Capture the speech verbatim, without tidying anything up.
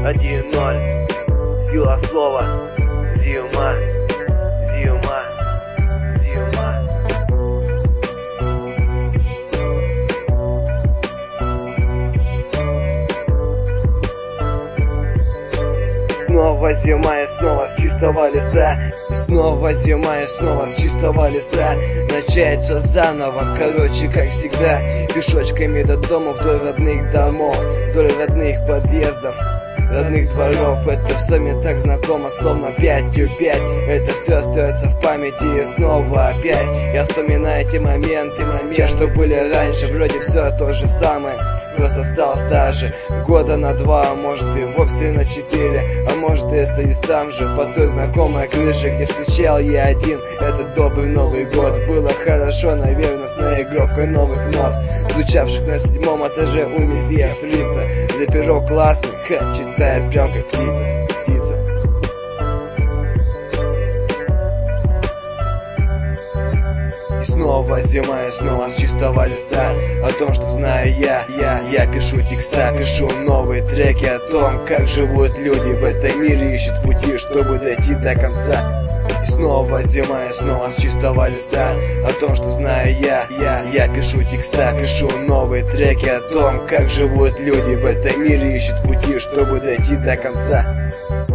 один ноль. Сила слова. Зима, зима, зима. Снова зима и снова с чистого листа. И снова зима, и снова с чистого листа. Начать все заново, короче, как всегда. Пешочками до дома, вдоль родных домов, вдоль родных подъездов, родных дворов. Это все мне так знакомо, словно пятью пять. Это все остается в памяти и снова опять я вспоминаю эти моменты, моменты, те, что были раньше. Вроде все то же самое, просто стал старше. Года на два, а может и вовсе на четыре. А может и остаюсь там же, под той знакомой крышей, где встречал я один этот добрый Новый год. Было хорошо, наверное, с наигровкой новых нот, звучавших на седьмом этаже у месье Фрица. Для перо классный, ха, читает прям как птица, птица. И снова зима, и снова с чистого листа. О том, что знаю я, я, я пишу текста, пишу новые треки о том, как живут люди в этом мире, ищут пути, чтобы дойти до конца. И снова зима, и снова с чистого листа. О том, что знаю я, я, я пишу текста, пишу новые треки о том, как живут люди в этом мире, ищут пути, чтобы дойти до конца.